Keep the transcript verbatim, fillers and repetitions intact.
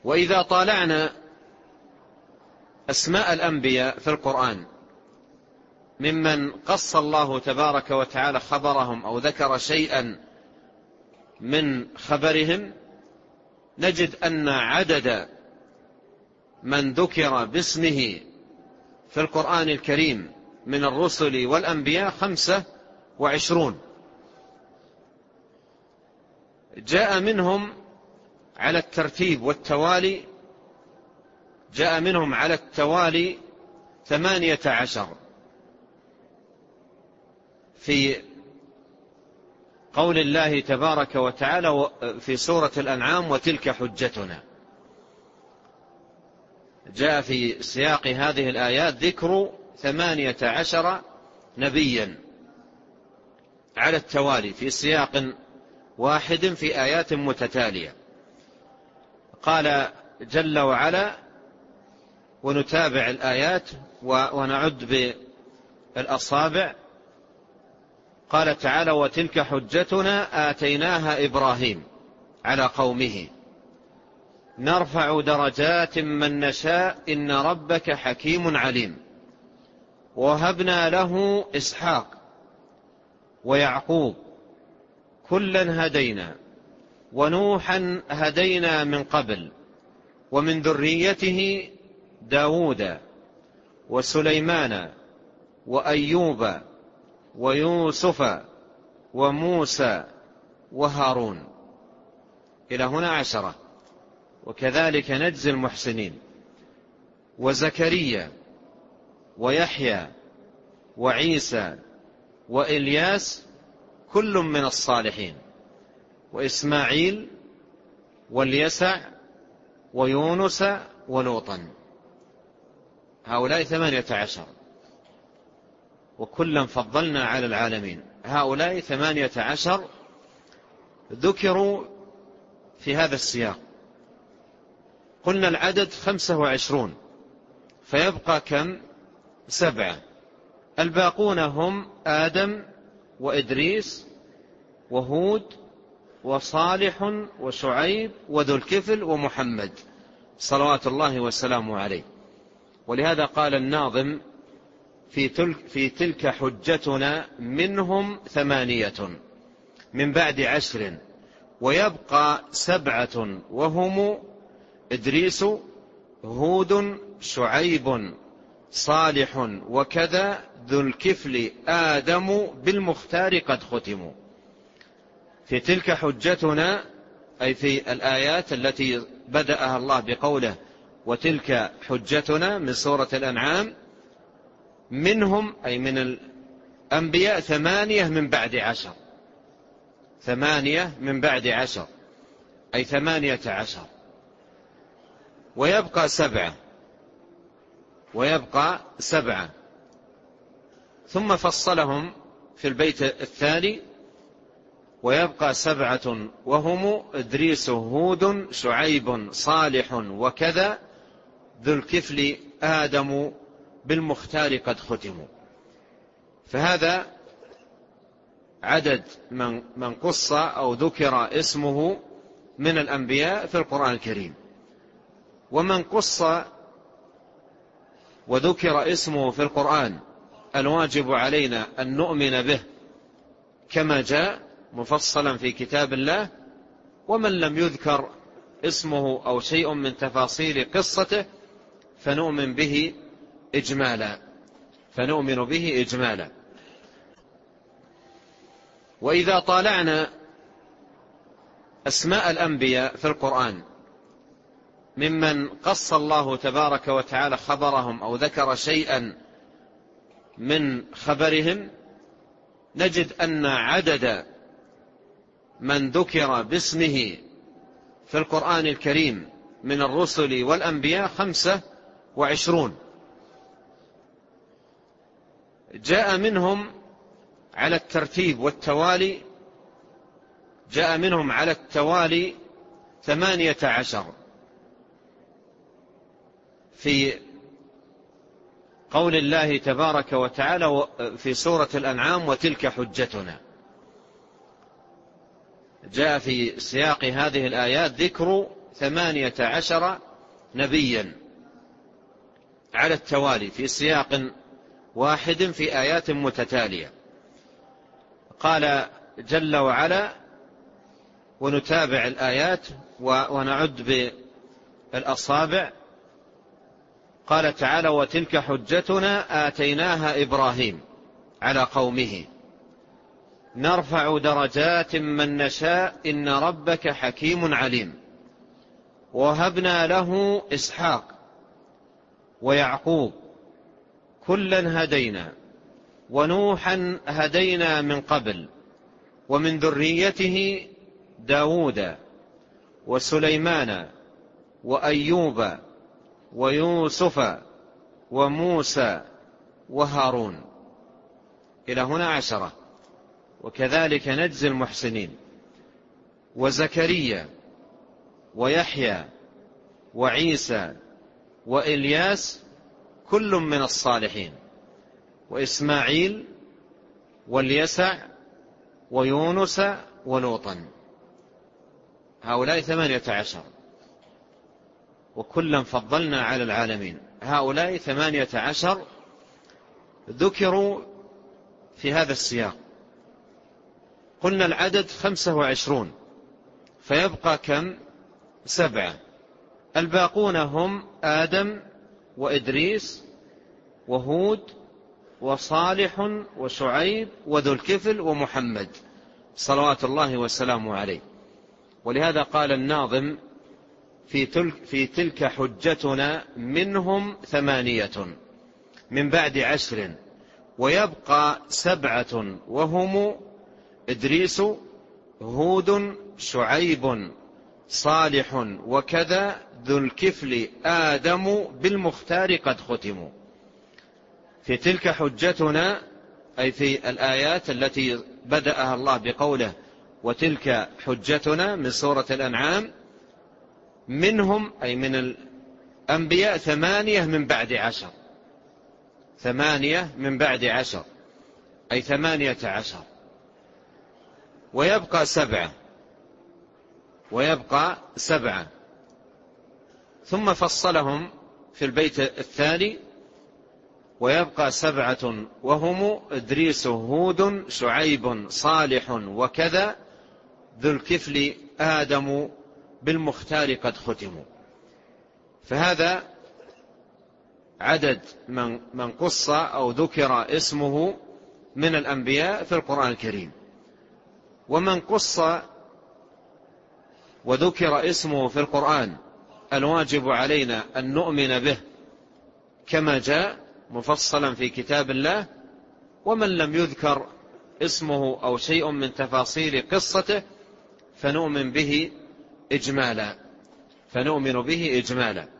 وإذا طالعنا أسماء الأنبياء في القرآن ممن قص الله تبارك وتعالى خبرهم أو ذكر شيئا من خبرهم، نجد أن عدد من ذكر باسمه في القرآن الكريم من الرسل والأنبياء خمسة وعشرون. جاء منهم على الترتيب والتوالي جاء منهم على التوالي ثمانية عشر في قول الله تبارك وتعالى في سورة الأنعام: وتلك حجتنا. جاء في سياق هذه الآيات ذكر ثمانية عشر نبيا على التوالي في سياق واحد في آيات متتالية. قال جل وعلا، ونتابع الآيات ونعد بالأصابع، قال تعالى: وتلك حجتنا آتيناها إبراهيم على قومه نرفع درجات من نشاء إن ربك حكيم عليم. ووهبنا له إسحاق ويعقوب كلا هدينا ونوحا هدينا من قبل ومن ذريته داود وسليمان وأيوب ويوسف وموسى وهارون. إلى هنا عشرة، وكذلك نجزي المحسنين. وزكريا ويحيى وعيسى وإلياس كل من الصالحين، وإسماعيل واليسع ويونس ولوطا. هؤلاء ثمانية عشر، وكلا فضلنا على العالمين. هؤلاء ثمانية عشر ذكروا في هذا السياق. قلنا العدد خمسة وعشرون، فيبقى كم؟ سبعة. الباقون هم آدم وإدريس وهود وصالح وشعيب وذو الكفل ومحمد صلوات الله وسلامه عليه. ولهذا قال الناظم في تلك, في تلك حجتنا منهم ثمانية من بعد عشر ويبقى سبعة وهم إدريس هود شعيب صالح وكذا ذو الكفل آدم بالمختار قد ختموا. في تلك حجتنا أي في الآيات التي بدأها الله بقوله وتلك حجتنا من سورة الأنعام، منهم أي من الأنبياء ثمانية من بعد عشر، ثمانية من بعد عشر أي ثمانية عشر. ويبقى سبعة ويبقى سبعة ثم فصلهم في البيت الثاني: ويبقى سبعة وهم إدريس هود شعيب صالح وكذا ذو الكفل آدم بالمختار قد ختموا. فهذا عدد من من قص أو ذكر اسمه من الأنبياء في القرآن الكريم. ومن قص وذكر اسمه في القرآن الواجب علينا أن نؤمن به كما جاء مفصلا في كتاب الله. ومن لم يذكر اسمه أو شيء من تفاصيل قصته فنؤمن به إجمالا فنؤمن به إجمالا. وإذا طالعنا أسماء الأنبياء في القرآن ممن قص الله تبارك وتعالى خبرهم أو ذكر شيئا من خبرهم، نجد أن عدد من ذكر باسمه في القرآن الكريم من الرسل والأنبياء خمسة وعشرون. جاء منهم على الترتيب والتوالي جاء منهم على التوالي ثمانية عشر في قول الله تبارك وتعالى في سورة الأنعام: وتلك حجتنا. جاء في سياق هذه الآيات ذكر ثمانية عشر نبيا على التوالي في سياق واحد في آيات متتالية. قال جل وعلا، ونتابع الآيات ونعد بالأصابع. قال تعالى: وتلك حجتنا آتيناها إبراهيم على قومه نرفع درجات من نشاء إن ربك حكيم عليم. وهبنا له إسحاق ويعقوب كلا هدينا ونوحا هدينا من قبل ومن ذريته داود وسليمان وأيوب ويوسف وموسى وهارون. إلى هنا عشرة، وكذلك نجزي المحسنين. وزكريا ويحيى وعيسى وإلياس كل من الصالحين. وإسماعيل واليسع ويونس ولوطا. هؤلاء ثمانية عشر، وكلا فضلنا على العالمين. هؤلاء ثمانية عشر ذكروا في هذا السياق. قلنا العدد خمسة وعشرون، فيبقى كم؟ سبعة. الباقون هم آدم وإدريس وهود وصالح وشعيب وذو الكفل ومحمد صلوات الله وسلامه عليه. ولهذا قال الناظم في تلك, في تلك حجتنا منهم ثمانية من بعد عشر ويبقى سبعة وهم إدريس هود شعيب صالح وكذا ذو الكفل آدم بالمختار قد ختموا. في تلك حجتنا أي في الآيات التي بدأها الله بقوله وتلك حجتنا من سورة الأنعام، منهم أي من الأنبياء ثمانية من بعد عشر، ثمانية من بعد عشر أي ثمانية عشر. ويبقى سبعة ويبقى سبعة ثم فصلهم في البيت الثاني: ويبقى سبعة وهم إدريس هود شعيب صالح وكذا ذو الكفل آدم بالمختار قد ختموا. فهذا عدد من, من قص أو ذكر اسمه من الأنبياء في القرآن الكريم. ومن قص وذكر اسمه في القرآن الواجب علينا أن نؤمن به كما جاء مفصلا في كتاب الله. ومن لم يذكر اسمه أو شيء من تفاصيل قصته فنؤمن به إجمالا فنؤمن به إجمالا